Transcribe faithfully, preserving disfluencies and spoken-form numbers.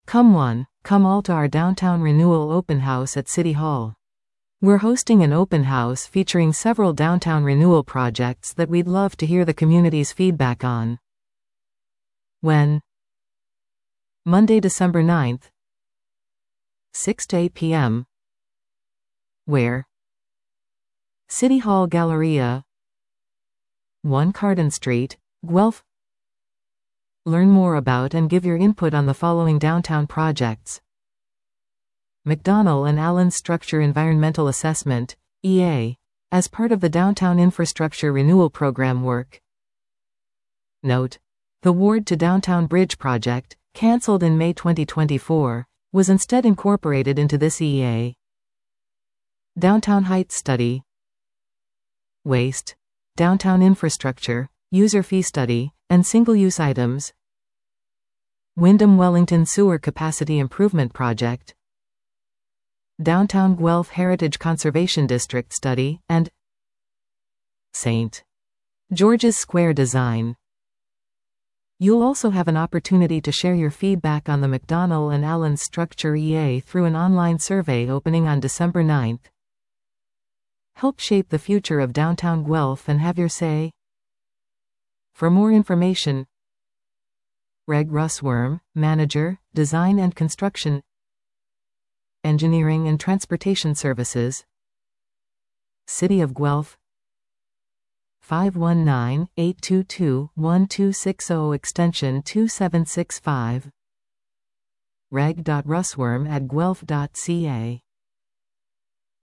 Come one, come all to our Downtown Renewal Open House at City Hall. We're hosting an open house featuring several downtown renewal projects that we'd love to hear the community's feedback on. When? Monday, December ninth, six to eight p m Where? City Hall Galleria, one Carden Street, Guelph. Learn more about and give your input on the following downtown projects: McDonnell and Allen Structure Environmental Assessment, E A, as part of the Downtown Infrastructure Renewal Program work. Note: the Ward to Downtown Bridge project, cancelled in May twenty twenty-four, was instead incorporated into this E A. Downtown Heights Study. Waste, Downtown Infrastructure, User Fee Study, and Single-Use Items. Wyndham Wellington Sewer Capacity Improvement Project. Downtown Guelph Heritage Conservation District Study, and Saint George's Square Design. You'll also have an opportunity to share your feedback on the McDonnell and Allen Structure E A through an online survey opening on December ninth. Help shape the future of downtown Guelph and have your say. For more information, Reg Russworm, Manager, Design and Construction, Engineering and Transportation Services, City of Guelph, five one nine, eight two two, one two six zero extension two seven six five, reg dot russworm at guelph dot c a.